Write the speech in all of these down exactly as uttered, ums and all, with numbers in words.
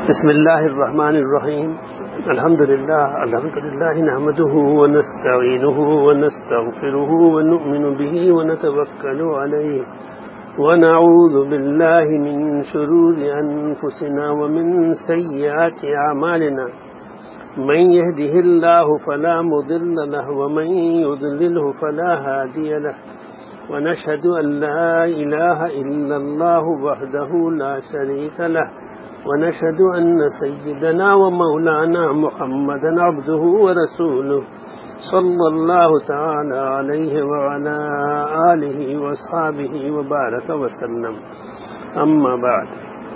بسم اللہ الرحمن الرحیم الحمد للہ الحمد للہ نحمده ونستعینه ونستغفره ونؤمن به ونتوکل علیہ ونعوذ باللہ من شرور انفسنا ومن سیئات اعمالنا من يهده الله فلا مضل له ومن يضلله فلا هادي له ونشهد أن لا إله إلا الله وحده لا شريك له ونشهد أن سيدنا ومولانا محمدا عبده ورسوله صلى الله تعالى عليه وعلى آله وأصحابه وبارك وسلم أما بعد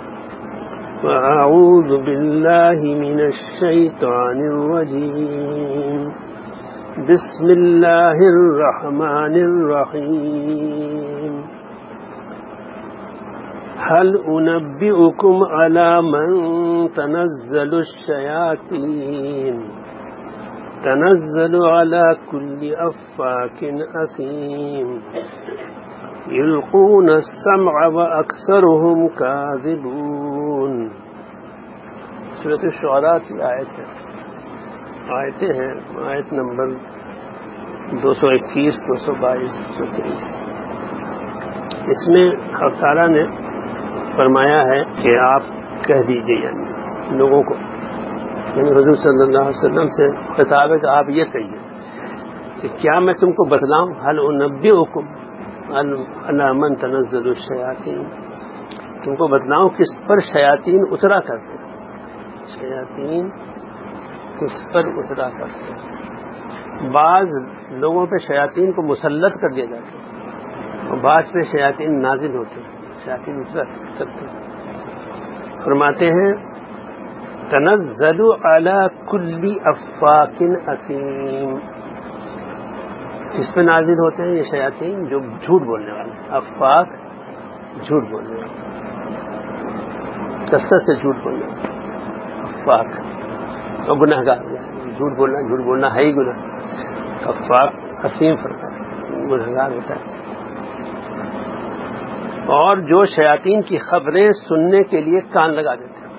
فأعوذ بالله من الشيطان الرجيم بسم الله الرحمن الرحيم هل أنبئكم على من تنزل الشياطين تنزل على كل أفاك أثيم يلقون السمع وأكثرهم كاذبون. سورة الشعراء کی آیت ہے آیتیں ہیں آیت نمبر دو سو اکیس دو سو بائیس دو سو تیئیس. اس میں اللہ تعالیٰ نے فرمایا ہے کہ آپ کہہ دیجئے یعنی لوگوں کو یعنی حضور صلی اللہ علیہ وسلم سے خطاب ہے کہ آپ یہ کہیے کہ کیا میں تم کو بتلاؤں هل انبئکم علی من تنزل الشیاطین، تم کو بتلاؤں کس پر شیاطین اترا کرتے ہیں، شیاطین کس پر اترا کرتے ہیں. بعض لوگوں پہ شیاطین کو مسلط کر دیا جاتا ہے اور بعض پہ شیاطین نازل ہوتے ہیں، شیاطین اترا کرتے ہیں. فرماتے ہیں تنزل علی کل افاک اثیم، اس پہ نازل ہوتے ہیں یہ شیاطین جو جھوٹ بولنے والے. افاک جھوٹ بولنے والے، کثرت سے جھوٹ بولنے والے افاک اور گناہ گار. جھوٹ بولنا جھوٹ بولنا ہے ہی گناہ. افاک اثیم فرق ہے، گناہ گار ہوتا ہے. اور جو شیاطین کی خبریں سننے کے لیے کان لگا دیتے ہیں.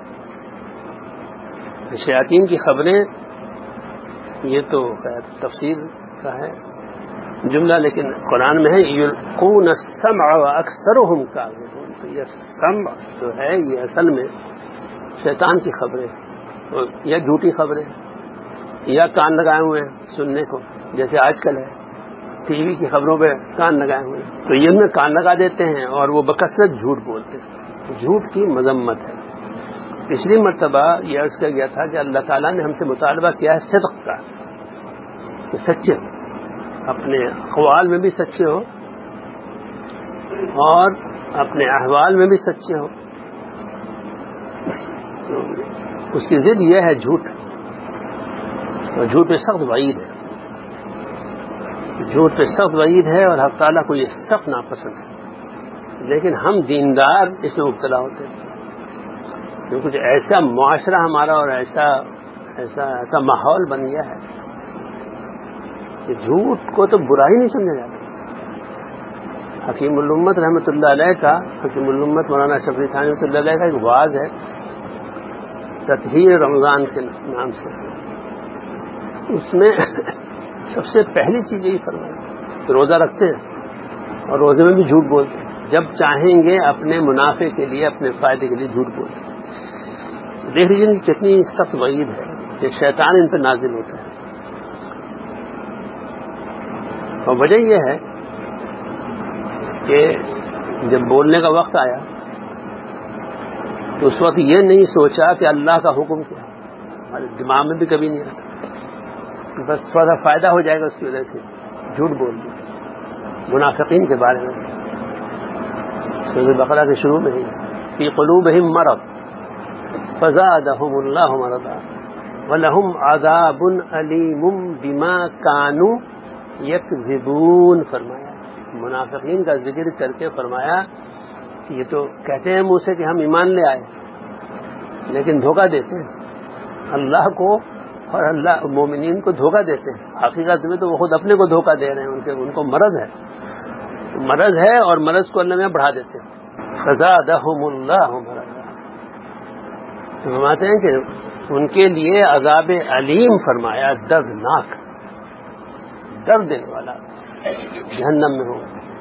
شیاطین کی خبریں یہ تو خیر تفسیر کا ہے جملہ، لیکن قرآن میں ہے یلقون السمع واکثرهم کاذبون. تو یہ سمع جو ہے یہ اصل میں شیطان کی خبریں یا جھوٹی خبریں یا کان لگائے ہوئے ہیں سننے کو، جیسے آج کل ہے ٹی وی کی خبروں پہ کان لگائے ہوئے ہیں. تو یہ میں کان لگا دیتے ہیں اور وہ بکثرت جھوٹ بولتے ہیں. جھوٹ کی مذمت ہے. پچھلی مرتبہ یہ عرض کیا گیا تھا کہ اللہ تعالیٰ نے ہم سے مطالبہ کیا ہے صدق کا، کہ سچے ہو، اپنے اقوال میں بھی سچے ہو اور اپنے احوال میں بھی سچے ہو. اس کی ضد یہ ہے جھوٹ، اور جھوٹ پہ سخت وعید ہے. جھوٹ پہ سخت وعید ہے اور حق تعالیٰ کو یہ سخت ناپسند ہے. لیکن ہم دیندار اس میں مبتلا ہوتے ہیں کیونکہ کچھ ایسا معاشرہ ہمارا اور ایسا ایسا ایسا ماحول بن گیا ہے کہ جھوٹ کو تو برا ہی نہیں سمجھا جاتا. حکیم الامت رحمۃ اللہ علیہ کا حکیم الامت مولانا شفیع تھانوی رحمۃ اللہ علیہ کا ایک واعظ ہے تطہیر رمضان کے نام سے. اس میں سب سے پہلی چیز یہی فرمائی کہ روزہ رکھتے ہیں اور روزے میں بھی جھوٹ بولتے ہیں. جب چاہیں گے اپنے منافع کے لیے اپنے فائدے کے لیے جھوٹ بولتے ہیں. دیکھ لیجیے کہ کتنی سخت وعید ہے کہ شیطان ان پہ نازل ہوتا ہے. اور وجہ یہ ہے کہ جب بولنے کا وقت آیا تو اس وقت یہ نہیں سوچا کہ اللہ کا حکم کیا، ہمارے دماغ میں بھی کبھی نہیں آتا. بس تھوڑا سا فائدہ ہو جائے گا اس کی وجہ سے جھوٹ بول دیا. منافقین کے بارے میں سورۃ بقرہ کے شروع میں ہی فی قلوبہم مرض فزادہم اللہ مرضا ولہم عذاب علیم بما کانوا یکذبون. فرمایا منافقین کا ذکر کر کے فرمایا کہ یہ تو کہتے ہیں منہ سے کہ ہم ایمان لے آئے لیکن دھوکہ دیتے ہیں اللہ کو اور اللہ مومنین کو دھوکہ دیتے ہیں. حقیقت میں تو وہ خود اپنے کو دھوکہ دے رہے ہیں. ان کے ان کو مرض ہے مرض ہے اور مرض کو اللہ میں بڑھا دیتے ہیں. فزادہم اللہ مرضا. فرماتے ہیں کہ ان کے لیے عذاب علیم فرمایا، دردناک، درد دینے والا جہنم میں ہو.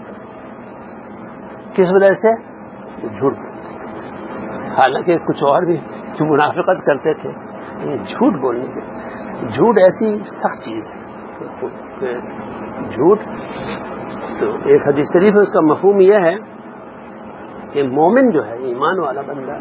کس وجہ سے؟ جھوٹ. حالانکہ کچھ اور بھی جو منافقت کرتے تھے، جھوٹ بولنے کے. جھوٹ ایسی سخت چیز ہے، جھوٹ. تو ایک حدیث شریف ہے، اس کا مفہوم یہ ہے کہ مومن جو ہے، ایمان والا بندہ،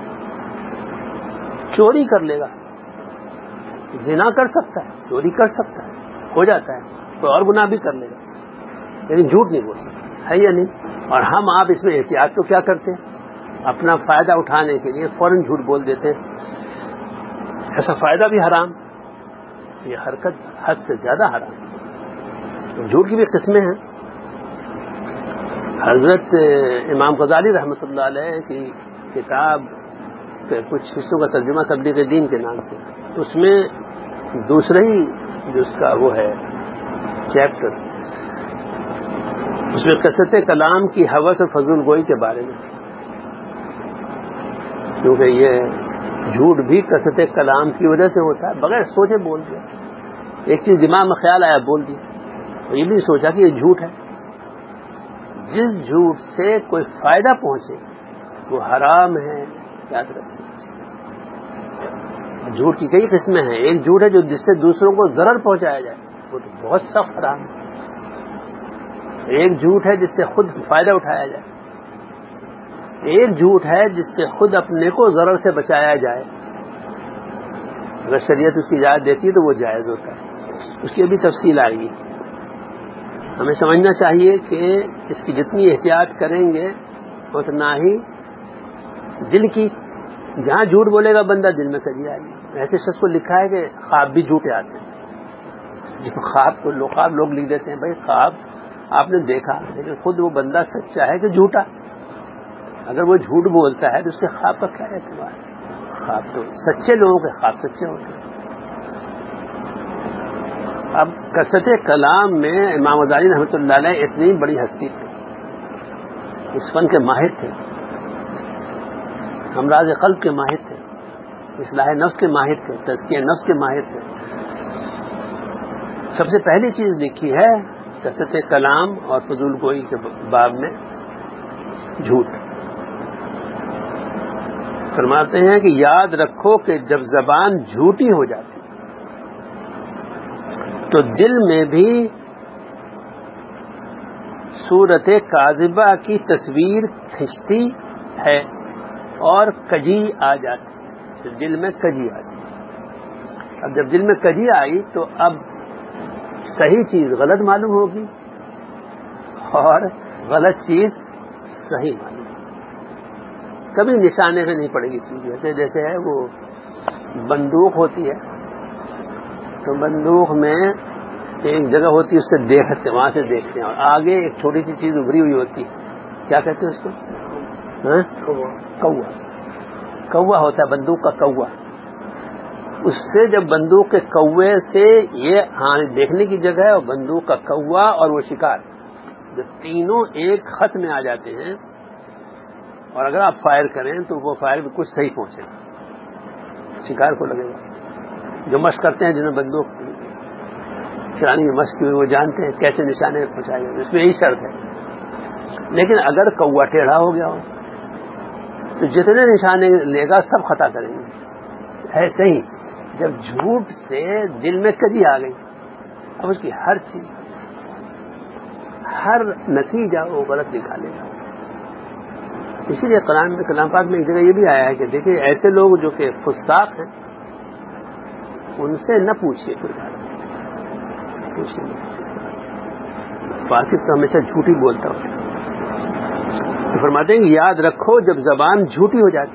چوری کر لے گا، زنا کر سکتا ہے، چوری کر سکتا ہے، ہو جاتا ہے، کوئی اور گناہ بھی کر لے گا، لیکن جھوٹ نہیں بول سکتا ہے یا نہیں. اور ہم آپ اس میں احتیاط تو کیا کرتے ہیں؟ اپنا فائدہ اٹھانے کے لیے فوراً جھوٹ بول دیتے ہیں. ایسا فائدہ بھی حرام، یہ حرکت حد سے زیادہ حرام. جھوٹ کی بھی قسمیں ہیں. حضرت امام غزالی رحمۃ اللہ علیہ کی کتاب کے کچھ حصوں کا ترجمہ تبلیغ دین کے نام سے، اس میں دوسرا ہی جو اس کا وہ ہے چیپٹر، اس میں کثرت کلام کی ہوس اور فضول گوئی کے بارے میں، کیونکہ یہ جھوٹ بھی کثرت کلام کی وجہ سے ہوتا ہے. بغیر سوچے بول دیا، ایک چیز دماغ میں خیال آیا بول دیا، اور یہ بھی سوچا کہ یہ جھوٹ ہے. جس جھوٹ سے کوئی فائدہ پہنچے وہ حرام ہے، یاد رکھیے. جھوٹ کی کئی قسمیں ہیں. ایک جھوٹ ہے جو جس سے دوسروں کو ضرر پہنچایا جائے، وہ تو بہت سخت حرام ہے. ایک جھوٹ ہے جس سے خود فائدہ اٹھایا جائے. ایک جھوٹ ہے جس سے خود اپنے کو ضرر سے بچایا جائے. اگر شریعت اس کی اجازت دیتی ہے تو وہ جائز ہوتا ہے. اس کی ابھی تفصیل آئے گی. ہمیں سمجھنا چاہیے کہ اس کی جتنی احتیاط کریں گے اتنا ہی دل کی، جہاں جھوٹ بولے گا بندہ دل میں کجی آئے گی. ایسے شخص کو لکھا ہے کہ خواب بھی جھوٹے آتے ہیں. جب خواب کو خواب لوگ لکھ دیتے ہیں، بھائی خواب آپ نے دیکھا، لیکن خود وہ بندہ سچا ہے کہ جھوٹا. اگر وہ جھوٹ بولتا ہے تو اس کے خواب کا کیا اعتبار ہے؟ خواب تو سچے لوگوں کے خواب سچے ہوتے ہیں. اب کثرت کلام میں امام غزالی رحمۃ اللہ علیہ اتنی بڑی ہستی تھی، اس فن کے ماہر تھے، امراض قلب کے ماہر تھے، اصلاح نفس کے ماہر تھے، تزکیہ نفس کے ماہر تھے. سب سے پہلی چیز لکھی ہے کثرت کلام اور فضول گوئی کے باب میں جھوٹ. فرماتے ہیں کہ یاد رکھو کہ جب زبان جھوٹی ہو جاتی تو دل میں بھی صورت کاذبہ کی تصویر کھنچتی ہے اور کجی آ جاتی. دل میں کجی آ جاتی. اب جب دل میں کجی آئی تو اب صحیح چیز غلط معلوم ہوگی اور غلط چیز صحیح معلوم ہوگی. کبھی نشانے سے نہیں پڑے گی چیز. جیسے جیسے ہے وہ بندوق ہوتی ہے تو بندوق میں ایک جگہ ہوتی ہے، اس سے دیکھتے وہاں سے دیکھتے ہیں، اور آگے ایک چھوٹی سی چیز ابھری ہوئی ہوتی ہے، کیا کہتے ہیں اس کو؟ کوا. کوا ہوتا ہے بندوق کا کوا. اس سے جب بندوق کے کوے سے یہ ہاں دیکھنے کی جگہ ہے، اور بندوق کا کوا اور وہ شکار جب تینوں ایک خط میں آ جاتے ہیں، اور اگر آپ فائر کریں تو وہ فائر بھی کچھ صحیح پہنچے گا، شکار کو لگے گا. جو مشق کرتے ہیں جنہیں بندوق چلانے کی مشق ہوئی وہ جانتے ہیں کیسے نشانے پہنچائے گئے. اس میں یہی شرط ہے. لیکن اگر کوا ٹیڑھا ہو گیا ہو تو جتنے نشانے لے گا سب خطا کریں گے. ایسے ہی جب جھوٹ سے دل میں کجی آ گئی، اب اس کی ہر چیز، ہر نتیجہ وہ غلط نکالے گا. اسی لیے کلام میں کلام پاک میں ایک جگہ یہ بھی آیا ہے کہ دیکھیں ایسے لوگ جو کہ فساق ہیں ان سے نہ پوچھیے کوئی بات، پوچھیے فاسق تو ہمیشہ جھوٹی بولتا ہو. تو فرماتے ہیں کہ یاد رکھو جب زبان جھوٹی ہو جاتی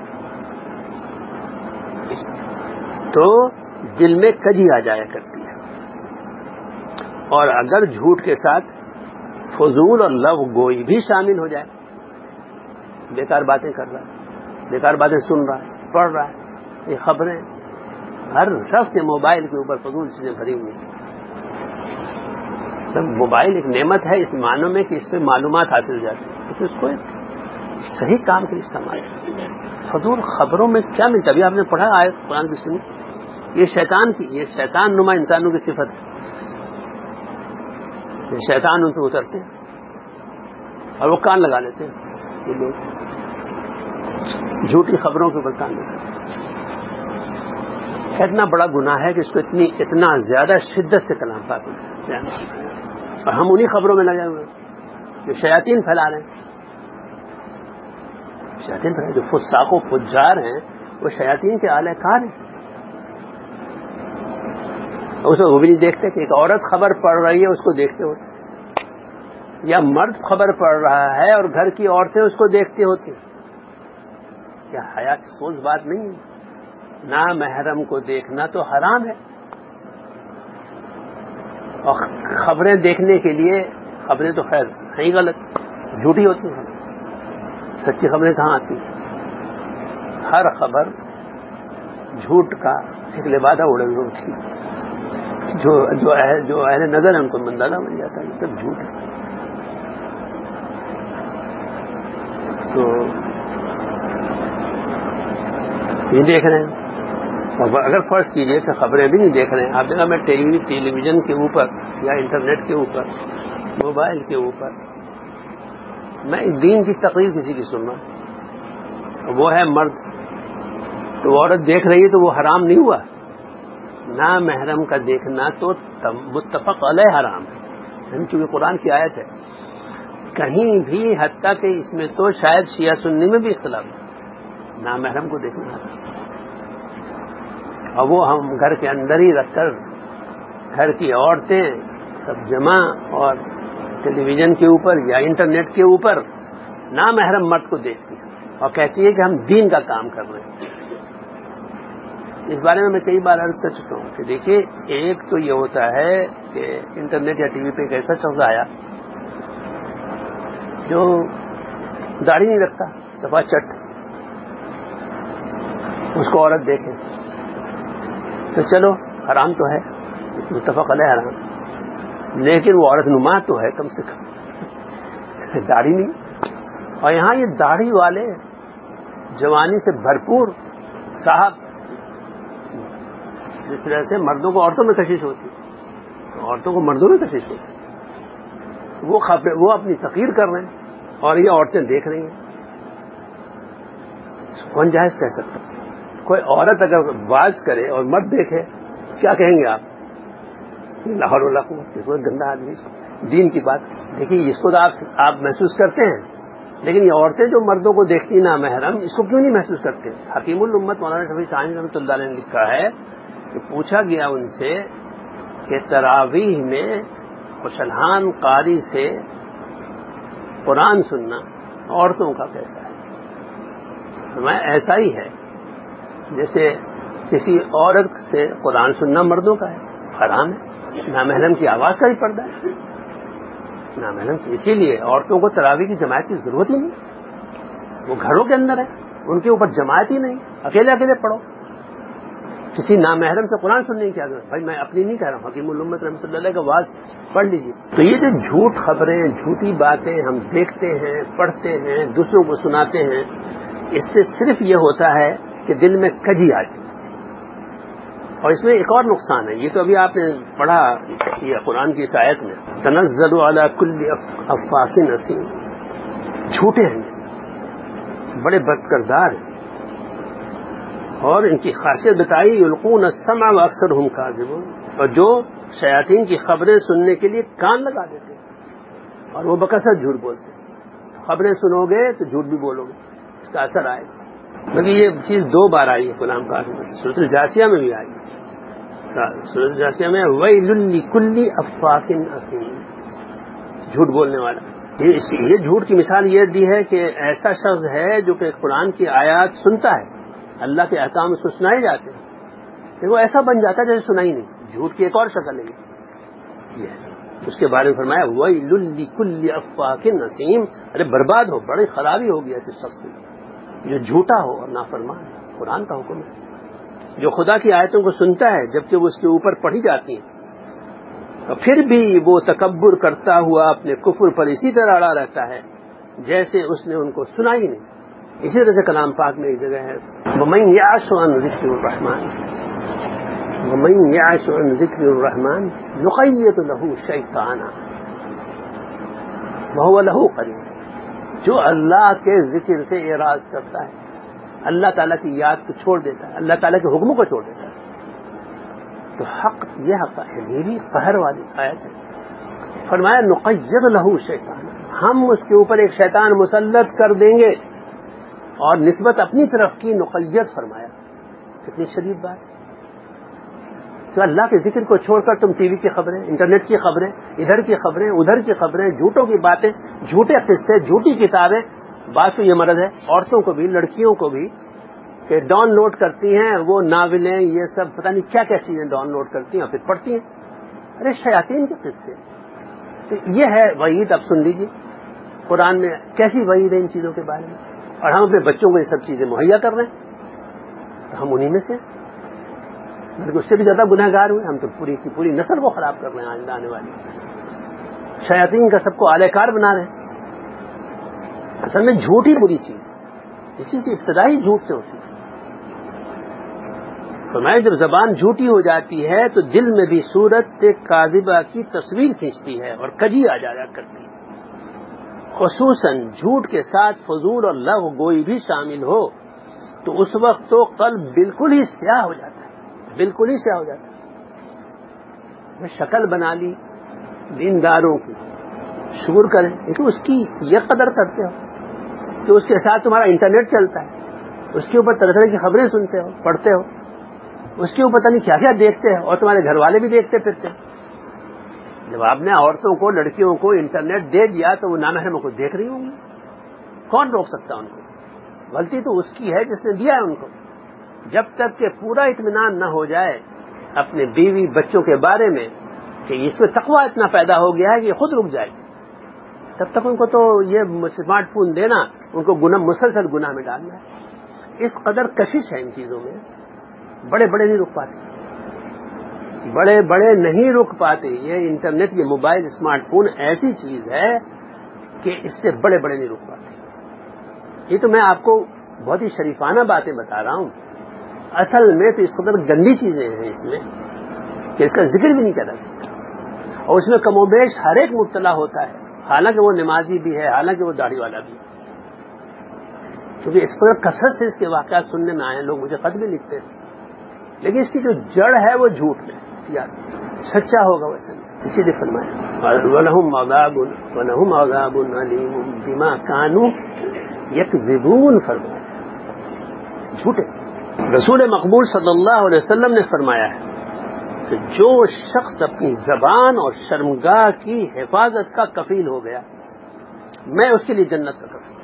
تو دل میں کجی آ جایا کرتی ہے، اور اگر جھوٹ کے ساتھ فضول اور لغو گوئی بھی شامل ہو جائے، بیکار باتیں کر رہا ہے، بیکار باتیں سن رہا ہے، پڑھ رہا ہے، یہ خبریں ہر شخص کے موبائل کے اوپر فضول چیزیں بھری ہوئی ہیں. موبائل ایک نعمت ہے اس معنوں میں کہ اس پہ معلومات حاصل ہو جاتی ہے، تو اس کو صحیح کام کے لیے استعمال کریں. فضول خبروں میں کیا ملتا؟ ابھی آپ نے پڑھا آیت قرآن کی سنی, یہ شیطان کی یہ شیطان نما انسانوں کی صفت ہے. یہ شیطان ان پہ اترتے ہیں اور وہ کان لگا لیتے ہیں. یہ لوگ جھوٹی خبروں کے اوپر کان لگاتے ہیں. اتنا بڑا گناہ ہے کہ اس کو اتنی اتنا زیادہ شدت سے کلام پاک ہے, اور ہم انہی خبروں میں لگے ہوئے ہیں جو شیاطین پھیلا رہے ہیں. شیاطین پھیلا جو فساق و فجار ہیں وہ شیاطین کے اعلی کار ہیں. اس کو وہ بھی نہیں دیکھتے کہ ایک عورت خبر پڑھ رہی ہے اس کو دیکھتے ہوتے, یا مرد خبر پڑھ رہا ہے اور گھر کی عورتیں اس کو دیکھتے ہوتی. کیا حیا کی سوچ بات نہیں ہے؟ نا محرم کو دیکھنا تو حرام ہے, اور خبریں دیکھنے کے لیے خبریں تو خیر نہیں غلط, جھوٹی ہوتی ہیں. سچی خبریں کہاں آتی ہیں؟ ہر خبر جھوٹ کا ایک لبادہ اڑے ہوئے ہوتی ہے. جو جو اہل جو اہل نظر ہے ان کو مندانہ بن جاتا ہے یہ سب جھوٹ ہے. تو یہ دیکھ رہے ہیں, اگر فرض کیجئے کہ خبریں بھی نہیں دیکھ رہے ہیں, آپ دیکھا میں ٹیلی ویژن کے اوپر یا انٹرنیٹ کے اوپر موبائل کے اوپر میں دین کی تقریر کسی کی سن رہا, وہ ہے مرد, تو وہ عورت دیکھ رہی ہے تو وہ حرام نہیں ہوا. نا محرم کا دیکھنا تو متفق علیہ حرام ہے, چونکہ قرآن کی آیت ہے. کہیں بھی حتیٰ کہ اس میں تو شاید شیعہ سنی میں بھی اختلاف ہے, نا محرم کو دیکھنا حرام. اور وہ ہم گھر کے اندر ہی رکھ کر گھر کی عورتیں سب جمع اور ٹیلی ویژن کے اوپر یا انٹرنیٹ کے اوپر نامحرم مرد کو دیکھتی ہیں اور کہتی ہے کہ ہم دین کا کام کر رہے ہیں. اس بارے میں میں کئی بار عرض کر چکا ہوں کہ دیکھیے, ایک تو یہ ہوتا ہے کہ انٹرنیٹ یا ٹی وی پہ ایک ایسا شخص آیا جو داڑھی نہیں رکھتا, صفا چٹ, اس کو عورت دیکھے تو چلو حرام تو ہے, متفق علیہ حرام, لیکن وہ عورت نما تو ہے کم سے کم, داڑھی نہیں. اور یہاں یہ داڑھی والے جوانی سے بھرپور صاحب, جس طرح سے مردوں کو عورتوں میں کشش ہوتی ہے, عورتوں کو مردوں میں کشش ہوتی ہے, وہ خبر وہ اپنی تقریر کر رہے ہیں اور یہ عورتیں دیکھ رہی ہیں. کون جائز کہہ سکتا؟ کوئی عورت اگر باز کرے اور مرد دیکھے کیا کہیں گے آپ؟ لاہور ولا کو گندا آدمی. دین کی بات دیکھیے, اس کو تو آپ آپ محسوس کرتے ہیں, لیکن یہ عورتیں جو مردوں کو دیکھتی نا محرم, اس کو کیوں نہیں محسوس کرتے؟ حکیم الامت مولانا شفیع ثانی رحمۃ اللہ علیہ نے لکھا ہے کہ پوچھا گیا ان سے کہ تراویح میں خوشلحان قاری سے قرآن سننا عورتوں کا کیسا ہے؟ فرمایا ایسا ہی ہے جیسے کسی عورت سے قرآن سننا مردوں کا ہے, حرام ہے. نامحرم کی آواز کا ہی پردہ ہے, نامحرم کی. اسی لیے عورتوں کو تراویح کی جماعت کی ضرورت ہی نہیں, وہ گھروں کے اندر ہے, ان کے اوپر جماعت ہی نہیں, اکیلے اکیلے پڑھو. کسی نامحرم سے قرآن سننے کی کیا ضرورت؟ بھائی میں اپنی نہیں کہہ رہا ہوں, حکیم الامت رحمۃ اللہ علیہ کا واز پڑھ لیجیے. تو یہ جو جھوٹ خبریں, جھوٹی باتیں ہم دیکھتے ہیں, پڑھتے ہیں, دوسروں کو سناتے ہیں, اس سے صرف یہ ہوتا ہے کہ دل میں کجی آ جائے. اور اس میں ایک اور نقصان ہے, یہ تو ابھی آپ نے پڑھا یہ قرآن کی اس آیت میں, تنزل علی کل افاک اثیم, جھوٹے ہیں, بڑے بد کردار ہیں, اور ان کی خاصیت بتائی یلقون السمع واکثرهم کاذبون, اور جو شیاطین کی خبریں سننے کے لیے کان لگا دیتے ہیں اور وہ بکثرت جھوٹ بولتے ہیں. خبریں سنو گے تو جھوٹ بھی بولو گے, اس کا اثر آئے گا. بلکہ یہ چیز دو بار آئی ہے کلام پاک میں, سورۃ الجاثیہ میں بھی آئی ہے. سورۃ الجاثیہ میں ویل لکل افاک اثیم, جھوٹ بولنے والا. یہ یہ جھوٹ کی مثال یہ دی ہے کہ ایسا شخص ہے جو کہ قرآن کی آیات سنتا ہے, اللہ کے احکام اس کو سنائے جاتے ہیں, لیکن وہ ایسا بن جاتا ہے جیسے سنا ہی نہیں. جھوٹ کی ایک اور شکل ہے یہ, اس کے بارے میں فرمایا ویل لکل افاک اثیم, ارے برباد ہو, بڑی خرابی ہوگی ایسے شخص کی جو جھوٹا ہو اور نافرمان. قرآن کا حکم ہے, جو خدا کی آیتوں کو سنتا ہے جبکہ وہ اس کے اوپر پڑھی جاتی ہیں, اور پھر بھی وہ تکبر کرتا ہوا اپنے کفر پر اسی طرح اڑا رہتا ہے, جیسے اس نے ان کو سنا ہی نہیں. اسی طرح سے کلام پاک میں ایک جگہ ہے وَمَن يَعْشُ عَن ذِكْرِ الرَّحْمَٰنِ وَمَن يَعْشُ عَن ذِكْرِ الرَّحْمَٰنِ نُقَيِّضْ لَهُ شَيْطَانًا وَهُوَ لَهُ قَرِينٌ. جو اللہ کے ذکر سے اعراض کرتا ہے، اللہ تعالیٰ کی یاد کو چھوڑ دیتا ہے، اللہ تعالیٰ کے حکموں کو چھوڑ دیتا ہے، تو حق یہ حق ہے، میری قہر والی آیت ہے. فرمایا نقید لہو شیطان، ہم اس کے اوپر ایک شیطان مسلط کر دیں گے. اور نسبت اپنی طرف کی نقید فرمایا. کتنی شدید بات ہے. تو اللہ کے ذکر کو چھوڑ کر تم ٹی وی کی خبریں، انٹرنیٹ کی خبریں، ادھر کی خبریں ادھر کی خبریں، جھوٹوں کی باتیں، جھوٹے قصے، جھوٹی کتابیں. بات تو یہ مرض ہے عورتوں کو بھی، لڑکیوں کو بھی، کہ ڈاؤن لوڈ کرتی ہیں وہ ناولیں، یہ سب پتہ نہیں کیا کیا چیزیں ڈاؤن لوڈ کرتی ہیں اور پھر پڑھتی ہیں. ارے شیاطین کے قصے. تو یہ ہے وعید. اب سن لیجیے قرآن میں کیسی وعید ہے ان چیزوں کے بارے میں، اور ہم اپنے بچوں کو یہ سب چیزیں مہیا کر رہے ہیں. تو ہم انہی میں سے بلکہ اس سے بھی زیادہ گناہ گار ہوئے. ہم تو پوری کی پوری نسل کو خراب کر رہے ہیں آئندہ آنے والی. شیاطین کا سب کو اعلی کار بنا رہے ہیں. اصل میں جھوٹ ہی بری چیز ہے، اسی سے ابتدائی جھوٹ سے ہوتی ہے. فرمایا جب زبان جھوٹی ہو جاتی ہے تو دل میں بھی صورت کاذبہ کی تصویر کھینچتی ہے اور کجی آ جایا کرتی ہے. خصوصاً جھوٹ کے ساتھ فضول اور لغو گوئی بھی شامل ہو تو اس وقت تو قلب بالکل ہی سیاہ ہو جاتا ہے، بالکل ہی سیاہ ہو جاتا ہے. شکل بنا لی دینداروں کی، شکر کریں لیکن اس کی یہ قدر کرتے ہو کہ اس کے ساتھ تمہارا انٹرنیٹ چلتا ہے، اس کے اوپر طرح طرح کی خبریں سنتے ہو، پڑھتے ہو، اس کے اوپر پتہ نہیں کیا کیا دیکھتے ہیں، اور تمہارے گھر والے بھی دیکھتے پھرتے ہیں. جب آپ نے عورتوں کو، لڑکیوں کو انٹرنیٹ دے دیا تو وہ نامحرموں کو دیکھ رہی ہوں گی. کون روک سکتا ان کو؟ غلطی تو اس کی ہے جس نے دیا ہے ان کو. جب تک کہ پورا اطمینان نہ ہو جائے اپنے بیوی بچوں کے بارے میں کہ اس میں تقویٰ اتنا پیدا ہو گیا ہے کہ یہ خود رک جائے، تب تک ان کو تو یہ اسمارٹ فون دینا ان کو گناہ، مسلسل گناہ میں ڈالنا ہے. اس قدر کشش ہے ان چیزوں میں. بڑے بڑے نہیں رک پاتے، بڑے بڑے نہیں رک پاتے. یہ انٹرنیٹ، یہ موبائل، اسمارٹ فون ایسی چیز ہے کہ اس سے بڑے بڑے نہیں رک پاتے. یہ تو میں آپ کو بہت ہی شریفانہ باتیں بتا رہا ہوں. اصل میں تو اس قدر گندی چیزیں ہیں اس میں کہ اس کا ذکر بھی نہیں کر سکتا. اور اس میں کم و بیش ہر ایک مبتلا ہوتا ہے، حالانکہ وہ نمازی بھی ہے، حالانکہ وہ داڑھی والا بھی ہے. کیونکہ اس قدر کثرت سے اس کے واقعات سننے میں آئے ہیں. لوگ مجھے خط بھی لکھتے ہیں، لیکن اس کی جو جڑ ہے وہ جھوٹ میں یاد سچا ہوگا ویسے. اسی لیے فرمایا وَلَهُمْ عَذَابٌ وَلَهُمْ عَذَابٌ أَلِيمٌ بِمَا كَانُوا يَكْذِبُونَ. فرمایا جھوٹے. رسول مقبول صلی اللہ علیہ وسلم نے فرمایا ہے کہ جو شخص اپنی زبان اور شرمگاہ کی حفاظت کا کفیل ہو گیا، میں اس کے لیے جنت کا کفیل.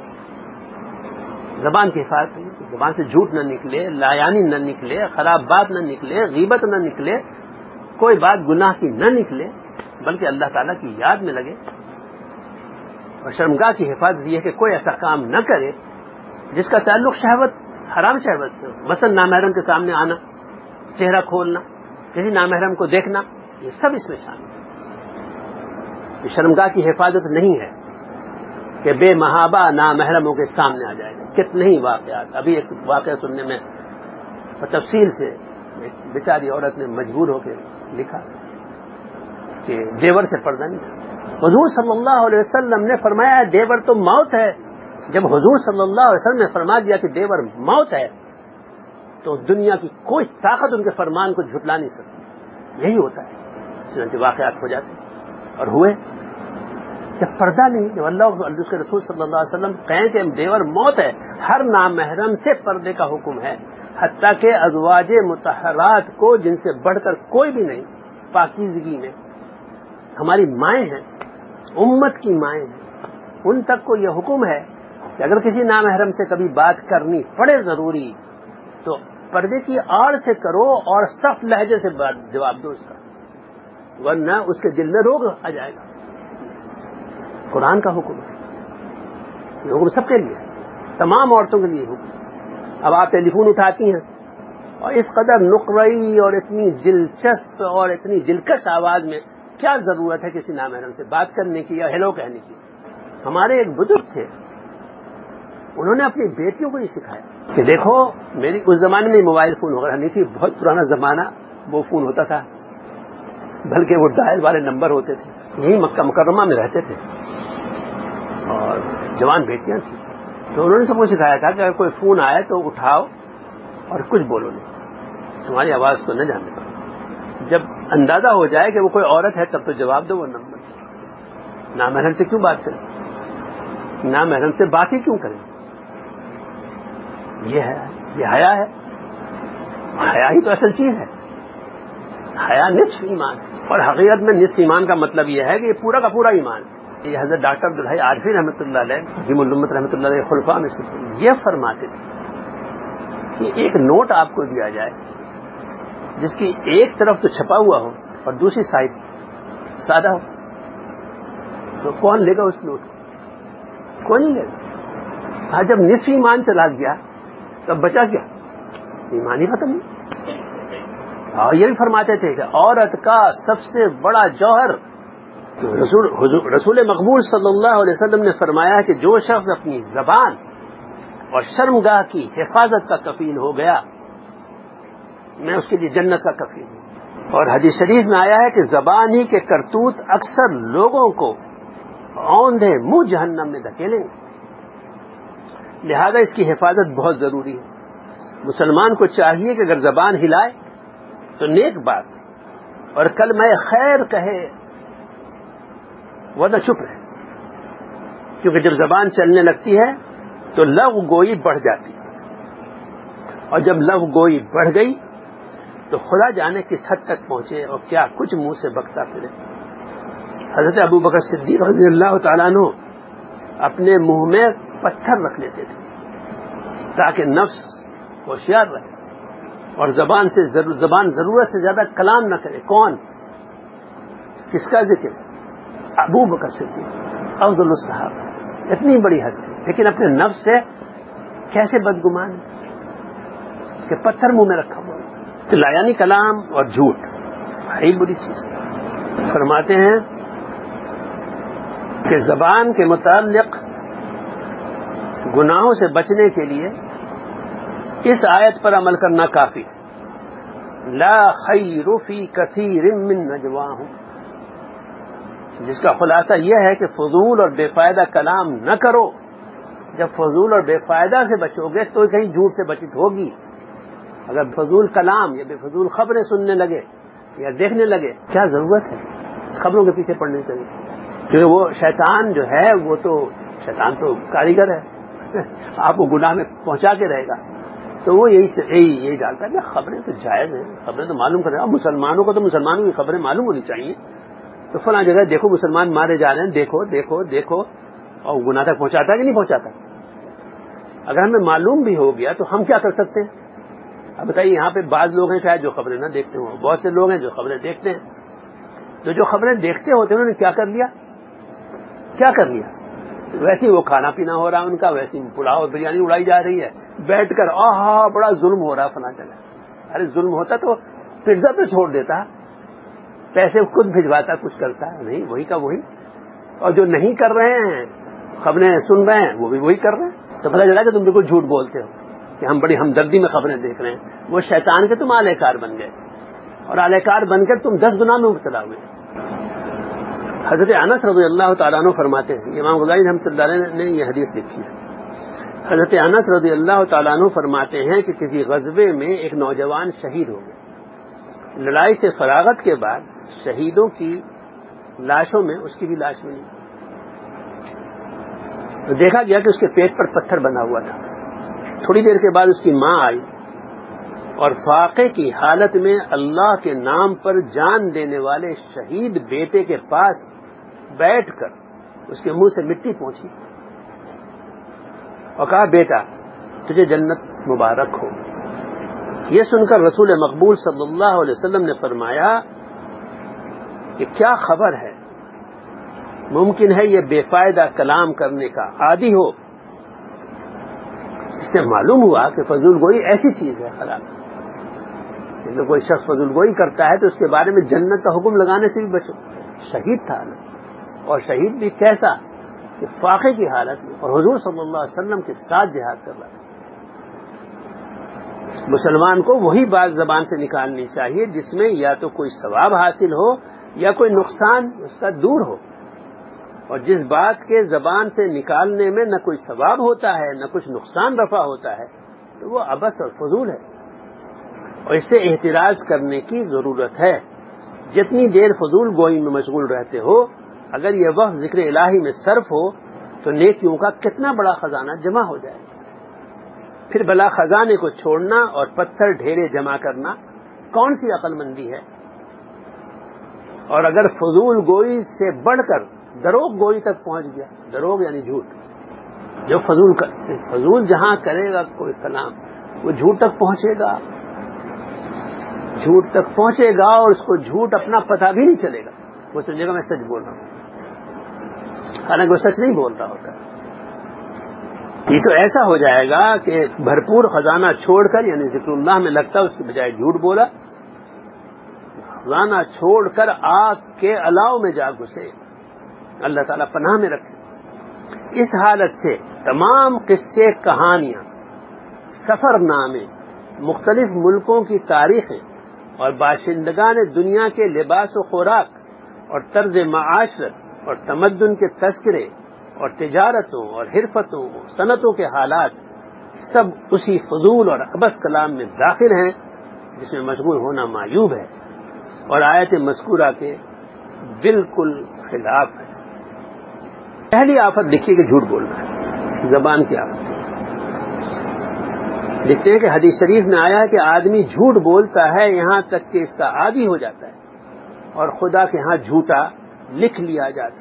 زبان کی حفاظت، زبان سے جھوٹ نہ نکلے، لایانی نہ نکلے، خراب بات نہ نکلے، غیبت نہ نکلے، کوئی بات گناہ کی نہ نکلے، بلکہ اللہ تعالیٰ کی یاد میں لگے. اور شرمگاہ کی حفاظت یہ کہ کوئی ایسا کام نہ کرے جس کا تعلق شہوت، حرام شہوت سے ہو. مثلا نامحرم کے سامنے آنا، چہرہ کھولنا، کسی نامحرم کو دیکھنا، یہ سب اس میں شامل ہے. یہ شرمگاہ کی حفاظت نہیں ہے کہ بے محابہ نامحرموں کے سامنے آ جائے گا. کتنے ہی واقعات. ابھی ایک واقعہ سننے میں تفصیل سے ایک بیچاری عورت نے مجبور ہو کے لکھا کہ دیور سے پردہ نہیں. حضور صلی اللہ علیہ وسلم نے فرمایا دیور تو موت ہے. جب حضور صلی اللہ علیہ وسلم نے فرما دیا کہ دیور موت ہے تو دنیا کی کوئی طاقت ان کے فرمان کو جھٹلا نہیں سکتی. یہی ہوتا ہے. چنانچہ واقعات ہو جاتے اور ہوئے. جب پردہ نہیں، جب اللہ اور اس کے رسول صلی اللہ علیہ وسلم کہیں کہ دیور موت ہے، ہر نامحرم سے پردے کا حکم ہے، حتیٰ کہ ازواج مطہرات کو جن سے بڑھ کر کوئی بھی نہیں پاکیزگی میں ہماری مائیں ہیں، امت کی مائیں ہیں، ان تک کو یہ حکم ہے کہ اگر کسی نامحرم سے کبھی بات کرنی پڑے ضروری تو پردے کی آڑ سے کرو اور سخت لہجے سے جواب دو اس کا، ورنہ اس کے دل میں روگ آ جائے گا. قرآن کا حکم ہے. یہ حکم سب کے لیے، تمام عورتوں کے لیے حکم. اب آپ ٹیلی فون اٹھاتی ہیں اور اس قدر نقرئی اور اتنی دلچسپ اور اتنی دلکش آواز میں کیا ضرورت ہے کسی نامحرم سے بات کرنے کی یا ہیلو کہنے کی. ہمارے ایک بزرگ تھے انہوں نے اپنی بیٹیوں کو یہ سکھایا کہ دیکھو میری اس زمانے میں موبائل فون وغیرہ نہیں تھی، بہت پرانا زمانہ وہ فون ہوتا تھا، بلکہ وہ ڈائل والے نمبر ہوتے تھے، یہی مکہ مکرمہ میں رہتے تھے اور جوان بیٹیاں تھیں، تو انہوں نے سب کو سکھایا تھا کہ اگر کوئی فون آئے تو اٹھاؤ اور کچھ بولو نہیں، تمہاری آواز کو نہ جاننے پاؤ، جب اندازہ ہو جائے کہ وہ کوئی عورت ہے تب تو جواب دو وہ نمبر سے، نامحرم سے کیوں بات کریں، نامحرم سے بات ہی کیوں کریں، یہ ہے یہ حیا ہے، حیا ہی تو اصل چیز ہے، حیا نصف ایمان، اور حقیقت میں نصف ایمان کا مطلب یہ ہے کہ یہ پورا کا پورا ایمان ہے۔ یہ حضرت ڈاکٹر عبدالحی عارفی رحمۃ اللہ علیہ حکیم الامت رحمۃ اللہ علیہ خلفاء میں سے یہ فرماتے تھے کہ ایک نوٹ آپ کو دیا جائے جس کی ایک طرف تو چھپا ہوا ہو اور دوسری سائڈ سادہ ہو، تو کون لے گا اس نوٹ کو؟ کوئی نہیں لے گا۔ ہاں جب نصف ایمان چلا گیا تب بچا کیا؟ ایمان ہی ختم نہیں۔ اور یہ بھی فرماتے تھے کہ عورت کا سب سے بڑا جوہر، رسول رسول مقبول صلی اللہ علیہ وسلم نے فرمایا کہ جو شخص اپنی زبان اور شرمگاہ کی حفاظت کا کفیل ہو گیا میں اس کے لیے جنت کا کفیل ہوں۔ اور حدیث شریف میں آیا ہے کہ زبان ہی کے کرتوت اکثر لوگوں کو اوندھے منہ جہنم میں دھکیلیں گے، لہذا اس کی حفاظت بہت ضروری ہے۔ مسلمان کو چاہیے کہ اگر زبان ہلائے تو نیک بات اور کلمہ خیر کہے ورنہ چپ رہے، کیونکہ جب زبان چلنے لگتی ہے تو لغو گوئی بڑھ جاتی ہے، اور جب لغو گوئی بڑھ گئی تو خدا جانے کس حد تک پہنچے اور کیا کچھ منہ سے بکتا پھرے۔ حضرت ابو بکر صدیق رضی اللہ تعالیٰ عنہ اپنے منہ میں پتھر رکھ لیتے تھے تاکہ نفس ہوشیار رہے اور زبان سے زبان ضرورت سے زیادہ کلام نہ کرے۔ کون؟ کس کا ذکر؟ ابو بکر صدیق افضل الصحابہ، اتنی بڑی ہستی، لیکن اپنے نفس سے کیسے بدگمان کہ پتھر منہ میں رکھا ہوا، تو لایانی کلام اور جھوٹ بڑی بری چیز ہے۔ فرماتے ہیں کہ زبان کے متعلق گناہوں سے بچنے کے لیے اس آیت پر عمل کرنا کافی ہے، لا خیر فی کثیر من نجواہم، جس کا خلاصہ یہ ہے کہ فضول اور بے فائدہ کلام نہ کرو۔ جب فضول اور بے فائدہ سے بچو گے تو کہیں جھوٹ سے بچت ہوگی۔ اگر فضول کلام یا بے فضول خبریں سننے لگے یا دیکھنے لگے، کیا ضرورت ہے خبروں کے پیچھے پڑنے کی؟ کیونکہ وہ شیطان جو ہے وہ تو شیطان تو کاریگر ہے، آپ کو گناہ میں پہنچا کے رہے گا، تو وہ یہی یہی یہی ڈالتا ہے کہ خبریں تو جائز ہیں، خبریں تو معلوم کریں، اب مسلمانوں کو تو مسلمانوں کی خبریں معلوم ہونی چاہیے، تو فلاں جگہ دیکھو مسلمان مارے جا رہے ہیں، دیکھو دیکھو دیکھو، اور گناہ تک پہنچاتا ہے کہ نہیں پہنچاتا؟ اگر ہمیں معلوم بھی ہو گیا تو ہم کیا کر سکتے ہیں؟ اب بتائیے، یہاں پہ بعض لوگ ہیں شاید جو خبریں نہ دیکھتے ہوں، بہت سے لوگ ہیں جو خبریں دیکھتے ہیں، تو جو خبریں دیکھتے ہوتے ہیں انہوں نے کیا کر لیا کیا کر لیا ویسے وہ کھانا پینا ہو رہا ہے ان کا، ویسی پلاؤ اور بریانی اڑائی جا رہی ہے، بیٹھ کر آہا بڑا ظلم ہو رہا ہے فلاں جگہ۔ ارے ظلم ہوتا تو پزا پہ چھوڑ دیتا، پیسے خود بھجواتا، کچھ کرتا نہیں، وہی کا وہی۔ اور جو نہیں کر رہے ہیں، خبریں سن رہے ہیں، وہ بھی وہی کر رہے ہیں، تو پتہ چلا کہ تم بالکل جھوٹ بولتے ہو کہ ہم بڑی ہمدردی میں خبریں دیکھ رہے ہیں۔ وہ شیطان کے تم اعلی کار بن گئے، اور اعلی کار بن کر تم دس گناہ میں مبتلا ہوئے۔ حضرت انس رضی اللہ تعالیٰ عنہ فرماتے ہیں، امام غزالی رحمۃ اللہ علیہ نے یہ حدیث لکھی ہے، حضرت انس رضی اللہ تعالیٰ عنہ فرماتے ہیں کہ کسی غزوے میں ایک نوجوان شہید ہو گئے، لڑائی سے فراغت کے بعد شہیدوں کی لاشوں میں اس کی بھی لاش ملی، تو دیکھا گیا کہ اس کے پیٹ پر پتھر بنا ہوا تھا۔ تھوڑی دیر کے بعد اس کی ماں آئی اور فاقے کی حالت میں اللہ کے نام پر جان دینے والے شہید بیٹے کے پاس بیٹھ کر اس کے منہ سے مٹی پہنچی اور کہا، بیٹا تجھے جنت مبارک ہو۔ یہ سن کر رسول مقبول صلی اللہ علیہ وسلم نے فرمایا کہ کیا خبر ہے، ممکن ہے یہ بے فائدہ کلام کرنے کا عادی ہو۔ اس سے معلوم ہوا کہ فضول گوئی ایسی چیز ہے خراب، جب کوئی شخص فضول گوئی کرتا ہے تو اس کے بارے میں جنت کا حکم لگانے سے بھی بچو۔ شہید تھا نا، اور شہید بھی کیسا کہ فاقے کی حالت میں اور حضور صلی اللہ علیہ وسلم کے ساتھ جہاد کر رہا ہے. مسلمان کو وہی بات زبان سے نکالنی چاہیے جس میں یا تو کوئی ثواب حاصل ہو یا کوئی نقصان اس کا دور ہو، اور جس بات کے زبان سے نکالنے میں نہ کوئی ثواب ہوتا ہے نہ کچھ نقصان رفع ہوتا ہے تو وہ عبث اور فضول ہے، اور اس سے احتراز کرنے کی ضرورت ہے. جتنی دیر فضول گوئی میں مشغول رہتے ہو، اگر یہ وقت ذکر الہی میں صرف ہو تو نیکیوں کا کتنا بڑا خزانہ جمع ہو جائے. پھر بلا خزانے کو چھوڑنا اور پتھر ڈھیرے جمع کرنا کون سی عقل مندی ہے؟ اور اگر فضول گوئی سے بڑھ کر دروغ گوئی تک پہنچ گیا، دروغ یعنی جھوٹ، جو فضول کر فضول جہاں کرے گا کوئی کلام وہ جھوٹ تک پہنچے گا، جھوٹ تک پہنچے گا اور اس کو جھوٹ اپنا پتہ بھی نہیں چلے گا. وہ سمجھے گا میں سچ بول رہا ہوں، حالانکہ وہ سچ نہیں بول رہا ہوتا. یہ تو ایسا ہو جائے گا کہ بھرپور خزانہ چھوڑ کر یعنی ذکر اللہ میں لگتا اس کے بجائے جھوٹ بولا، خزانہ چھوڑ کر آگ کے الاؤ میں جا گھسے. اللہ تعالیٰ پناہ میں رکھے. اس حالت سے تمام قصے، کہانیاں، سفر نامے، مختلف ملکوں کی تاریخیں اور باشندگان دنیا کے لباس و خوراک اور طرز معاشرت اور تمدن کے تذکرے اور تجارتوں اور حرفتوں اور صنعتوں کے حالات سب اسی فضول اور عبث کلام میں داخل ہیں جس میں مشغول ہونا معیوب ہے اور آیت مذکورہ کے بالکل خلاف ہے. پہلی آفت دیکھیے کہ جھوٹ بولنا ہے، زبان کی آفت. لکھتے ہیں کہ حدیث شریف میں آیا ہے کہ آدمی جھوٹ بولتا ہے یہاں تک کہ اس کا عادی ہو جاتا ہے اور خدا کے ہاں جھوٹا لکھ لیا جاتا ہے.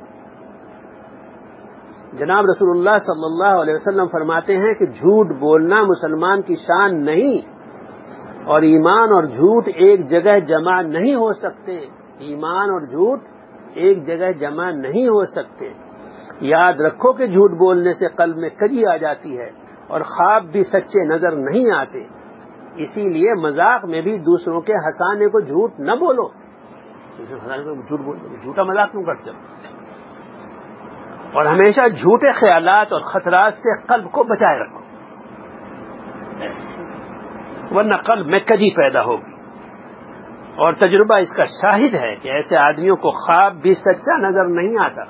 جناب رسول اللہ صلی اللہ علیہ وسلم فرماتے ہیں کہ جھوٹ بولنا مسلمان کی شان نہیں، اور ایمان اور جھوٹ ایک جگہ جمع نہیں ہو سکتے. ایمان اور جھوٹ ایک جگہ جمع نہیں ہو سکتے. یاد رکھو کہ جھوٹ بولنے سے قلب میں کجی آ جاتی ہے اور خواب بھی سچے نظر نہیں آتے. اسی لیے مذاق میں بھی دوسروں کے ہنسانے کو جھوٹ نہ بولو. جھوٹ بولو، جھوٹا مذاق کیوں کرتے ہو؟ اور ہمیشہ جھوٹے خیالات اور خطرات سے قلب کو بچائے رکھو، ورنہ قلب میں کجی پیدا ہوگی. اور تجربہ اس کا شاہد ہے کہ ایسے آدمیوں کو خواب بھی سچا نظر نہیں آتا.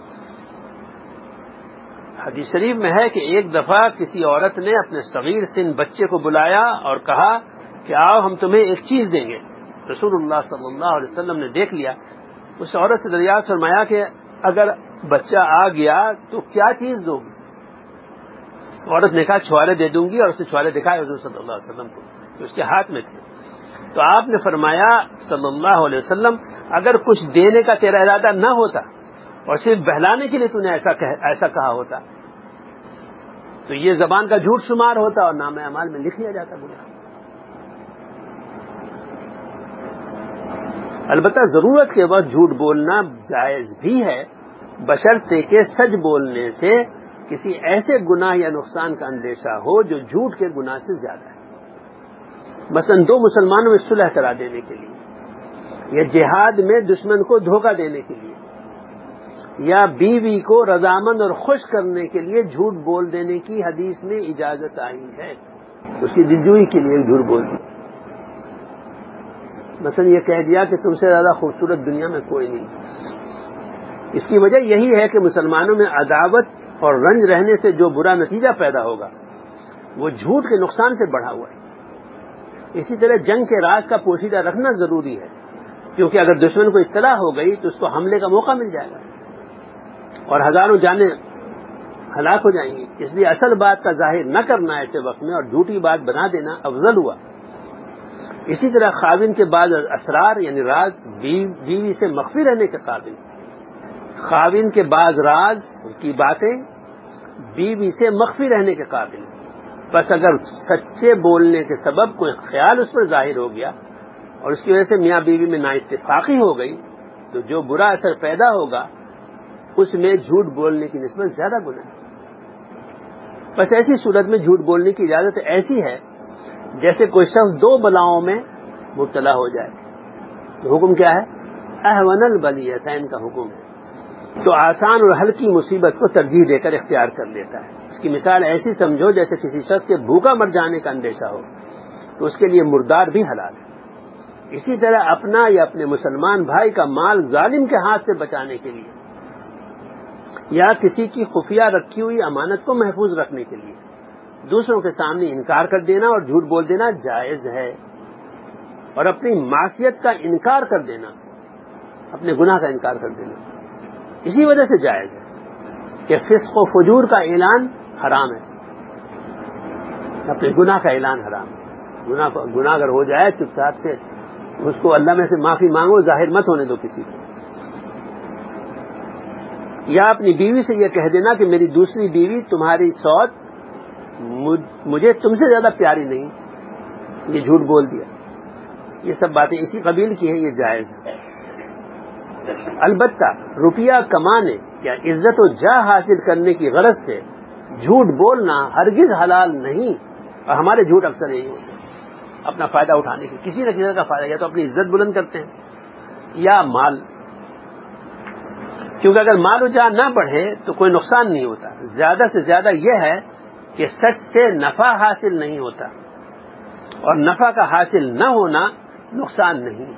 حدیث شریف میں ہے کہ ایک دفعہ کسی عورت نے اپنے صغیر سن بچے کو بلایا اور کہا کہ آؤ ہم تمہیں ایک چیز دیں گے. رسول اللہ صلی اللہ علیہ وسلم نے دیکھ لیا. اس عورت سے دریافت فرمایا کہ اگر بچہ آ گیا تو کیا چیز دو گی؟ عورت نے کہا چھوالے دے دوں گی، اور اس نے چھوالے دکھائے حضور صلی اللہ علیہ وسلم کو جو اس کے ہاتھ میں تھے. تو آپ نے فرمایا صلی اللہ علیہ وسلم اگر کچھ دینے کا تیرا ارادہ نہ ہوتا اور صرف بہلانے کے لیے تو نے ایسا ایسا کہا ہوتا تو یہ زبان کا جھوٹ شمار ہوتا اور نامہ اعمال میں لکھ لیا جاتا گناہ. البتہ ضرورت کے وقت جھوٹ بولنا جائز بھی ہے، بشرطے کہ سچ بولنے سے کسی ایسے گناہ یا نقصان کا اندیشہ ہو جو جھوٹ کے گناہ سے زیادہ ہے. مثلا دو مسلمانوں میں صلح کرا دینے کے لیے، یا جہاد میں دشمن کو دھوکہ دینے کے لیے، یا بیوی کو رضامند اور خوش کرنے کے لیے جھوٹ بول دینے کی حدیث میں اجازت آئی ہے. اس کی دلجوئی کے لیے جھوٹ بول دی. مثلا یہ کہہ دیا کہ تم سے زیادہ خوبصورت دنیا میں کوئی نہیں. اس کی وجہ یہی ہے کہ مسلمانوں میں عداوت اور رنج رہنے سے جو برا نتیجہ پیدا ہوگا وہ جھوٹ کے نقصان سے بڑھا ہوا ہے. اسی طرح جنگ کے راز کا پوشیدہ رکھنا ضروری ہے، کیونکہ اگر دشمن کو اطلاع ہو گئی تو اس کو حملے کا موقع مل جائے گا اور ہزاروں جانیں ہلاک ہو جائیں گی. اس لیے اصل بات کا ظاہر نہ کرنا ایسے وقت میں اور جھوٹی بات بنا دینا افضل ہوا. اسی طرح خاوند کے بعض اسرار یعنی راز بیوی سے مخفی رہنے کے قابل، خاوند کے بعض راز کی باتیں بیوی سے مخفی رہنے کے قابل. بس اگر سچے بولنے کے سبب کوئی خیال اس پر ظاہر ہو گیا اور اس کی وجہ سے میاں بیوی میں نااتفاقی ہو گئی تو جو برا اثر پیدا ہوگا اس میں جھوٹ بولنے کی نسبت زیادہ گناہ ہے. بس ایسی صورت میں جھوٹ بولنے کی اجازت ایسی ہے جیسے کوئی شخص دو بلاؤں میں مبتلا ہو جائے. تو حکم کیا ہے؟ احون البلیتین کا حکم ہے. تو آسان اور ہلکی مصیبت کو ترجیح دے کر اختیار کر لیتا ہے. اس کی مثال ایسی سمجھو جیسے کسی شخص کے بھوکا مر جانے کا اندیشہ ہو تو اس کے لیے مردار بھی حلال ہے. اسی طرح اپنا یا اپنے مسلمان بھائی کا مال ظالم کے ہاتھ سے بچانے کے لیے یا کسی کی خفیہ رکھی ہوئی امانت کو محفوظ رکھنے کے لیے دوسروں کے سامنے انکار کر دینا اور جھوٹ بول دینا جائز ہے. اور اپنی معصیت کا انکار کر دینا، اپنے گناہ کا انکار کر دینا اسی وجہ سے جائز ہے کہ فسق و فجور کا اعلان حرام ہے، اپنے گناہ کا اعلان حرام ہے. گناہ گناہ اگر ہو جائے چپ چاپ سے اس کو اللہ میں سے معافی مانگو، ظاہر مت ہونے دو کسی کو. یا اپنی بیوی سے یہ کہہ دینا کہ میری دوسری بیوی تمہاری سوت مجھے تم سے زیادہ پیاری نہیں، یہ جھوٹ بول دیا. یہ سب باتیں اسی قبیل کی ہیں، یہ جائز ہے. البتہ روپیہ کمانے یا عزت و جاہ حاصل کرنے کی غرض سے جھوٹ بولنا ہرگز حلال نہیں. اور ہمارے جھوٹ اکثر یہی ہوتے ہیں، اپنا فائدہ اٹھانے کی، کسی نہ کسی کا فائدہ، یا تو اپنی عزت بلند کرتے ہیں یا مال. کیونکہ اگر مال و جاہ نہ بڑھے تو کوئی نقصان نہیں ہوتا. زیادہ سے زیادہ یہ ہے کہ سچ سے نفع حاصل نہیں ہوتا، اور نفع کا حاصل نہ ہونا نقصان نہیں.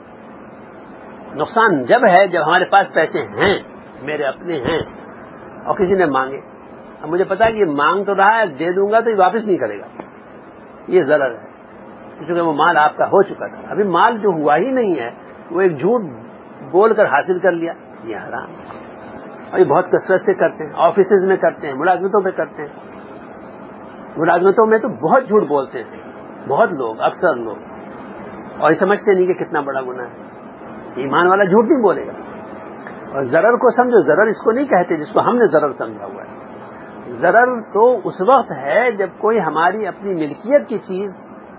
نقصان جب ہے جب ہمارے پاس پیسے ہیں، میرے اپنے ہیں، اور کسی نے مانگے. اب مجھے پتا ہے کہ یہ مانگ تو رہا ہے، دے دوں گا تو یہ واپس نہیں کرے گا، یہ ضرر ہے، کیونکہ وہ مال آپ کا ہو چکا تھا. ابھی مال جو ہوا ہی نہیں ہے وہ ایک جھوٹ بول کر حاصل کر لیا، یہ حرام ہے. اور یہ بہت کثرت سے کرتے ہیں، آفیسز میں کرتے ہیں، ملازمتوں میں کرتے ہیں. ملازمتوں میں تو بہت جھوٹ بولتے ہیں بہت لوگ، اکثر لوگ، اور یہ سمجھتے نہیں کہ کتنا بڑا گناہ ہے. ایمان والا جھوٹ نہیں بولے گا. اور ضرر کو سمجھو، ضرر اس کو نہیں کہتے جس کو ہم نے ضرر سمجھا ہوا ہے. ضرر تو اس وقت ہے جب کوئی ہماری اپنی ملکیت کی چیز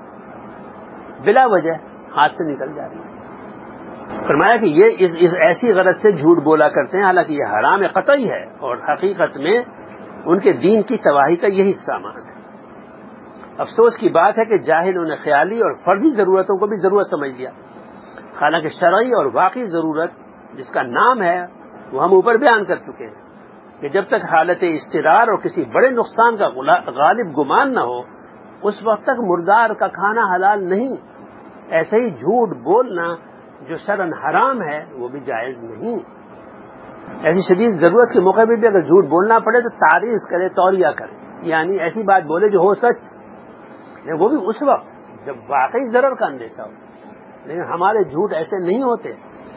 بلا وجہ ہاتھ سے نکل جا رہی ہے. فرمایا کہ یہ اس, اس ایسی غرض سے جھوٹ بولا کرتے ہیں، حالانکہ یہ حرام قطعی ہے اور حقیقت میں ان کے دین کی تباہی کا یہی سامان ہے. افسوس کی بات ہے کہ جاہلوں نے خیالی اور فرضی ضرورتوں کو بھی ضرورت سمجھ لیا، حالانکہ شرعی اور واقعی ضرورت جس کا نام ہے وہ ہم اوپر بیان کر چکے ہیں کہ جب تک حالت اضطرار اور کسی بڑے نقصان کا غالب گمان نہ ہو اس وقت تک مردار کا کھانا حلال نہیں. ایسے ہی جھوٹ بولنا جو شرعاً حرام ہے وہ بھی جائز نہیں. ایسی شدید ضرورت کے موقع پہ بھی اگر جھوٹ بولنا پڑے تو تعریض کرے، توریہ کرے، یعنی ایسی بات بولے جو ہو سچ، وہ بھی اس وقت جب واقعی ضرر کا اندیشہ ہو. لیکن ہمارے جھوٹ ایسے نہیں ہوتے.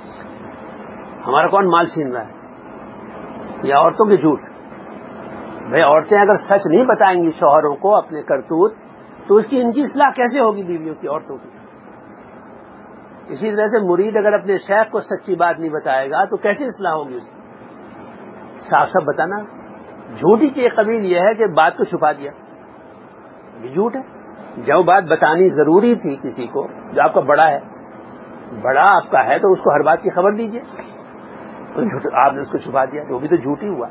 ہمارا کون مال چھین رہا ہے؟ یا عورتوں کے جھوٹ. بھائی عورتیں اگر سچ نہیں بتائیں گی شوہروں کو اپنے کرتوت تو اس کی ان کی اصلاح کیسے ہوگی بیویوں کی، عورتوں کی؟ اسی طرح سے مرید اگر اپنے شیخ کو سچی بات نہیں بتائے گا تو کیسے اصلاح ہوگی اس کی؟ صاف صاف بتانا. جھوٹی کی ایک قبیل یہ ہے کہ بات کو چھپا دیا، یہ جھوٹ ہے. جو بات بتانی ضروری تھی کسی کو، جو آپ کا بڑا ہے، بڑا آپ کا ہے تو اس کو ہر بات کی خبر دیجیے، تو آپ نے اس کو چھپا دیا، وہ بھی تو جھوٹ ہی ہوا.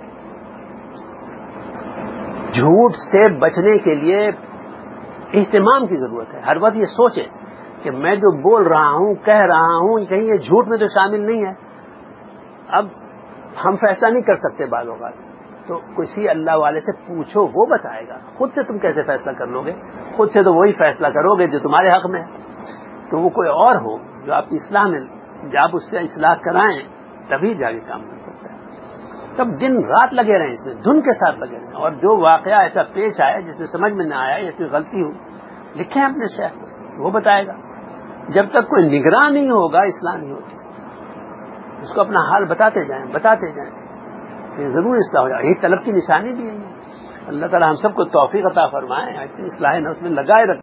جھوٹ سے بچنے کے لیے اہتمام کی ضرورت ہے. ہر وقت یہ سوچیں کہ میں جو بول رہا ہوں، کہہ رہا ہوں، کہیں یہ جھوٹ میں تو شامل نہیں ہے. اب ہم فیصلہ نہیں کر سکتے بعض اوقات، تو کسی اللہ والے سے پوچھو، وہ بتائے گا. خود سے تم کیسے فیصلہ کر لو گے؟ خود سے تو وہی فیصلہ کرو گے جو تمہارے حق میں ہے. تو وہ کوئی اور ہو جو آپ کی اصلاح میں، جب آپ اس سے اصلاح کرائیں تبھی جا کے کام کر سکتا ہے. تب دن رات لگے رہیں اس میں، دھن کے ساتھ لگے رہیں، اور جو واقعہ ایسا پیش آیا جس میں سمجھ میں نہ آیا یا کوئی غلطی ہو لکھیں اپنے شیخ کو، وہ بتائے گا. جب تک کوئی نگراں نہیں ہوگا اصلاح نہیں ہوتی. اس کو اپنا حال بتاتے جائیں بتاتے جائیں، یہ ضرور اصلاح ہو جائے. یہی طلب کی نشانی بھی ہے. اللہ تعالی ہم سب کو توفیق عطا فرمائے، اصلاح نفس میں لگائے رکھیں.